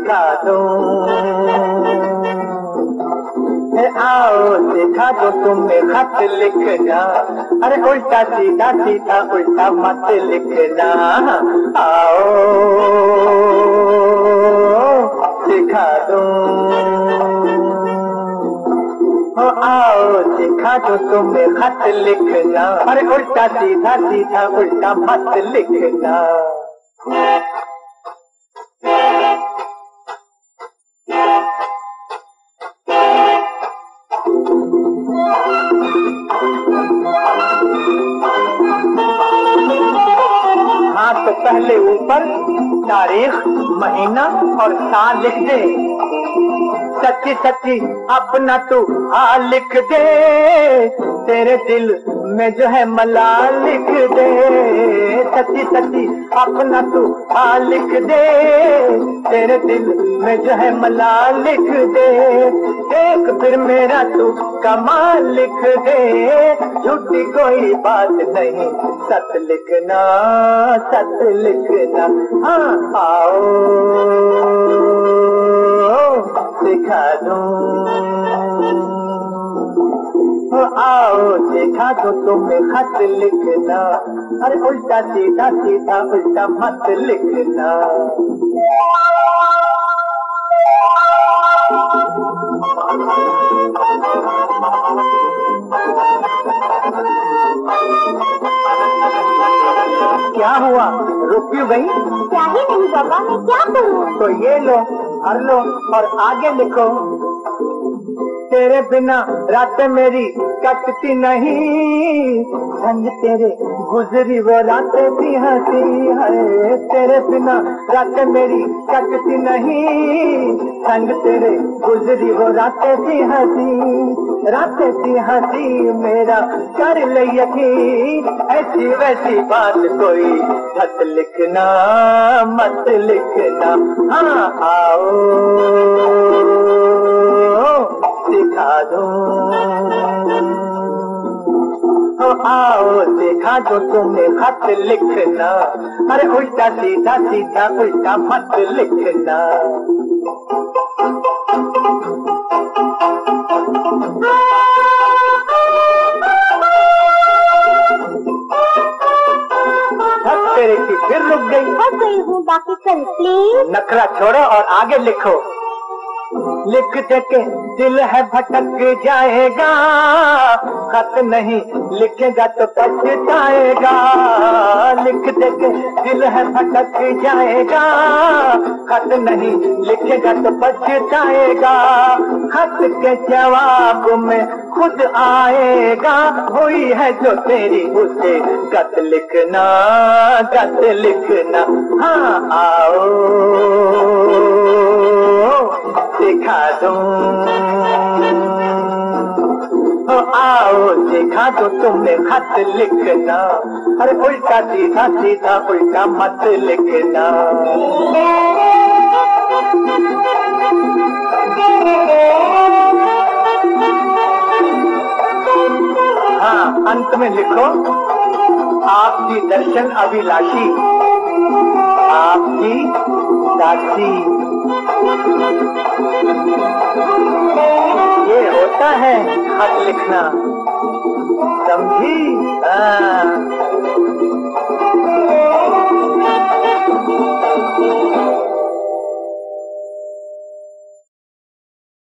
सिखा दूं। आओ सिखा दो तुम्हें खत लिखना, अरे उल्टा सीधा सीधा उल्टा मत लिखना। आओ सिखा दूं, आओ सिखा दो तुम्हें खत लिखना, अरे उल्टा सीधा सीधा उल्टा मत लिखना। हाँ तो पहले ऊपर तारीख, महीना और साल लिख दे। सच्ची सच्ची अपना तू हाल लिख दे, तेरे दिल में जो है मलाल लिख दे। सच्ची सच्ची अपना तू हाल लिख दे, तेरे दिल में जो है मलाल लिख दे। एक फिर मेरा तू कमाल लिख दे, झूठी कोई बात नहीं सच लिखना, सच लिखना। हाँ आओ सिखा दूं, आओ सिखा दो तुम्हें खत लिखना, अरे उल्टा सीधा सीधा उल्टा मत लिखना। क्या हुआ, रुक क्यों गई? क्या ही नहीं बाबा, मैं क्या करूं? तो ये लो, भर लो और आगे लिखो। तेरे बिना रात मेरी कटती नहीं, संग तेरे गुजरी वो रातें भी हंसी है। तेरे बिना रात मेरी कटती नहीं, संग तेरे गुजरी वो रातें भी हंसी। रातें भी हंसी मेरा कर ले यकीन, ऐसी वैसी बात कोई मत लिखना, मत लिखना। हाँ आओ सिखा दूं, आओ सिखा दो तुम्हें खत लिखना, अरे उल्टा सीधा सीधा उल्टा मत लिखना। तेरे की फिर रुक गई। थक गई हूँ, बाकी कर प्लीज। नखरा छोड़ो और आगे लिखो। लिखते के दिल है भटक जाएगा, खत नहीं लिखेगा तो पछताएगा। लिखते के दिल है भटक जाएगा, खत नहीं लिखेगा तो पछताएगा। खत के जवाब में खुद आएगा, हुई है जो तेरी उसे गत लिखना, गत लिखना। हाँ आओ सिखा दूं, आओ सिखा दो तुम्हें खत लिखना, अरे उल्टा सीधा सीधा उल्टा मत लिखना। हाँ अंत में लिखो, आपकी दर्शन अभिलाषी, आपकी दासी। ये होता है खत लिखना, समझी?